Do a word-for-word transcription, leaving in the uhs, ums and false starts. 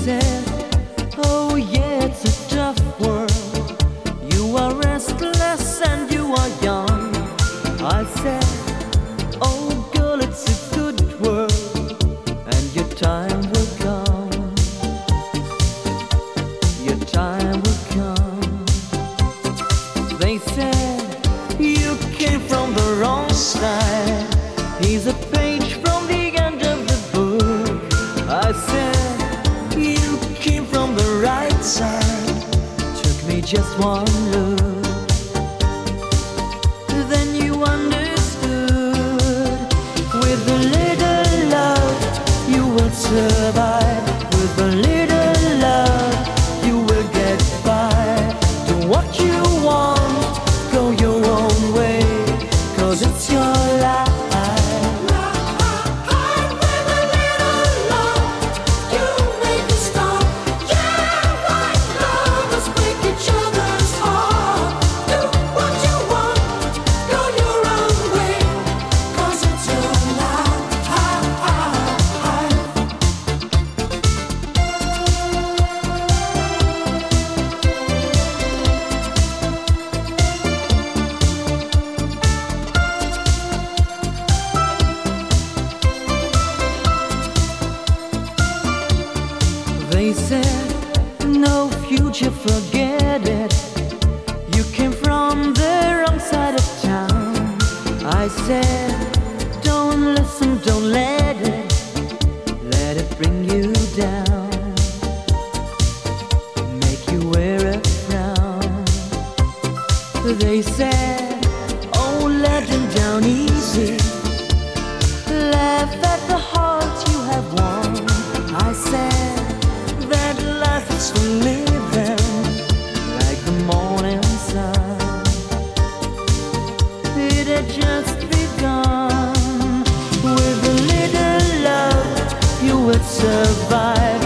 said, oh yeah, it's a tough world. You are restless and you are young. I said, oh girl, it's a good world, and your time will come. Your time will come. They said, you came from the wrong side. Here's a page from the end of the book. I said, you came from the right side. Took me just one look. Then you understood. With a little love, you will survive. With a little love, you will get by. Do what you want, go your own way, 'cause it's your life. They said, no future, forget it. You came from the wrong side of town. I said, don't listen, don't let it, let it bring you down, make you wear a frown. They said, oh, let them down easy, laugh at the heart you have won. I said, that life is for living, like the morning sun. It had just begun. With a little love, you would survive.